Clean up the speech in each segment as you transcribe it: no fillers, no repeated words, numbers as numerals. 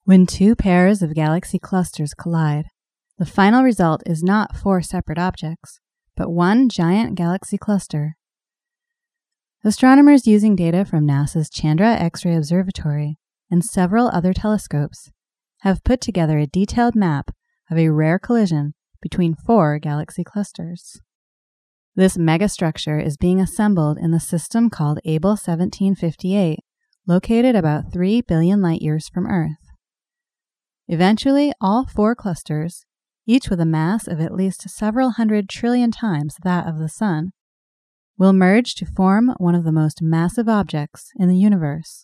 When two pairs of galaxy clusters collide, the final result is not four separate objects, but one giant galaxy cluster. Astronomers using data from NASA's Chandra X-ray Observatory and several other telescopes have put together a detailed map of a rare collision between four galaxy clusters. This megastructure is being assembled in the system called Abell 1758, located about 3 billion light-years from Earth. Eventually, all four clusters, each with a mass of at least several hundred trillion times that of the Sun, will merge to form one of the most massive objects in the universe.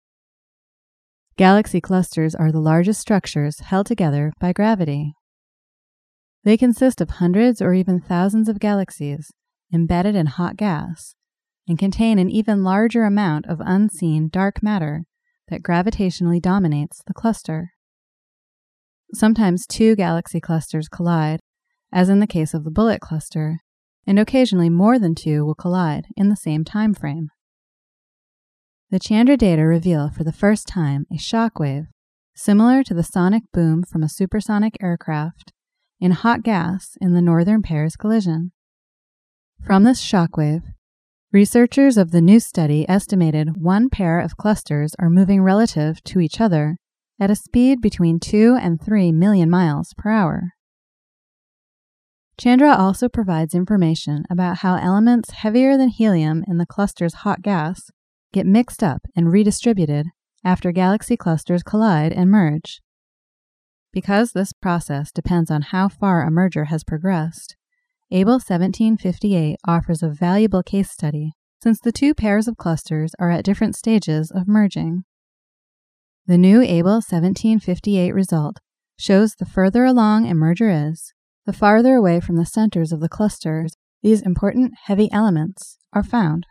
Galaxy clusters are the largest structures held together by gravity. They consist of hundreds or even thousands of galaxies embedded in hot gas and contain an even larger amount of unseen dark matter that gravitationally dominates the cluster. Sometimes two galaxy clusters collide, as in the case of the Bullet cluster, and occasionally more than two will collide in the same time frame. The Chandra data reveal for the first time a shockwave similar to the sonic boom from a supersonic aircraft in hot gas in the northern pair's collision. From this shockwave, researchers of the new study estimated one pair of clusters are moving relative to each other at a speed between 2 and 3 million miles per hour. Chandra also provides information about how elements heavier than helium in the cluster's hot gas get mixed up and redistributed after galaxy clusters collide and merge. Because this process depends on how far a merger has progressed, Abell 1758 offers a valuable case study since the two pairs of clusters are at different stages of merging. The new Abell 1758 result shows the further along a merger is, the farther away from the centers of the clusters these important heavy elements are found.